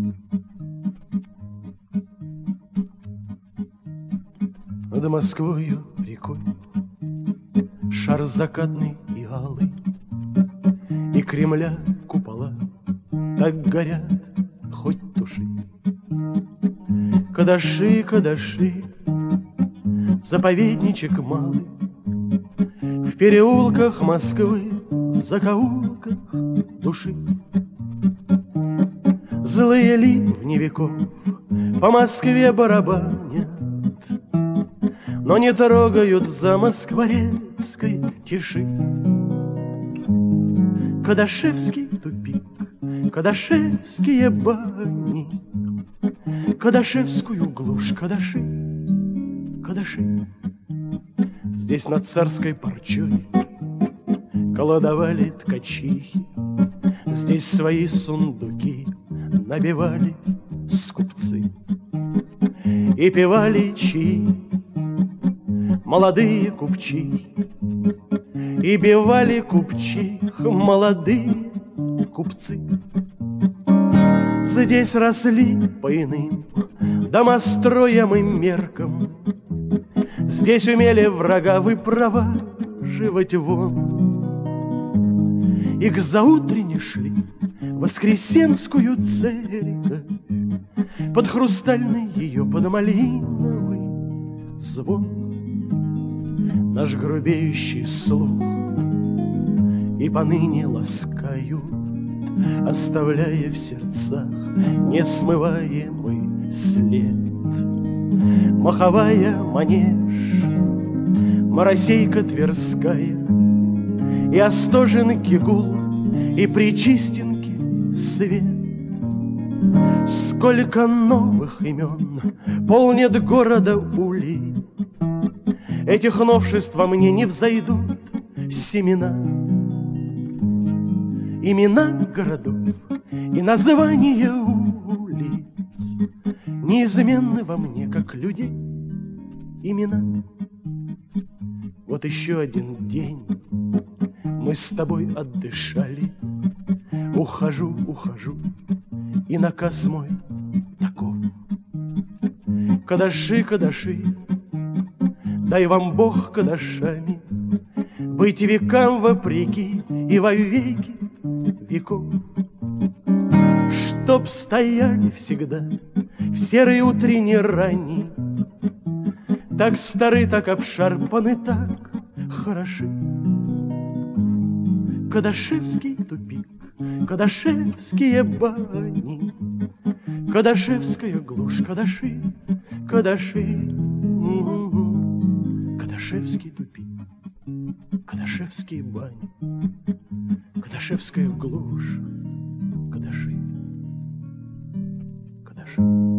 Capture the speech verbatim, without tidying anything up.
Над Москвою рекой шар закатный и алый, и Кремля купола так горят, хоть туши. Кадаши, кадаши, заповедничек малый, в переулках Москвы, в закоулках души. Злые ливни веков по Москве барабанят, но не трогают в замоскворецкой тиши. Кадашевский тупик, кадашевские бани, кадашевскую глушь, кадаши, кадаши. Здесь над царской парчой колодовали ткачихи, здесь свои сундуки набивали скупцы и певали чаи молодые купчихи, и бивали купчих молодые купцы. Здесь росли по иным домостроям и меркам, здесь умели врага выпроваживать вон, и к заутренне шли в Воскресенскую церковь под хрустальный ее, под малиновый звон. Наш грубеющий слух и поныне ласкают, оставляя в сердцах несмываемый след. Маховая Манеж, Моросейка Тверская, и Остоженки гул, и Причистенки свет. Сколько новых имен полнит города улей, этих новшеств во мне не взойдут семена. Имена городов и названия улиц неизменны во мне, как людей имена. Вот еще один день мы с тобой отдышали. Ухожу, ухожу, и наказ мой таков. Кадаши, кадаши, дай вам Бог кадашами быть векам вопреки и во веки веков. Чтоб стояли всегда в серой утренней рани, так стары, так обшарпаны, так хороши. Кадашевский тупик, кадашевские бани, кадашевская глушь, кадаши, кадаши. Кадашевский тупик, кадашевские бани, кадашевская глушь, кадаши, кадаши.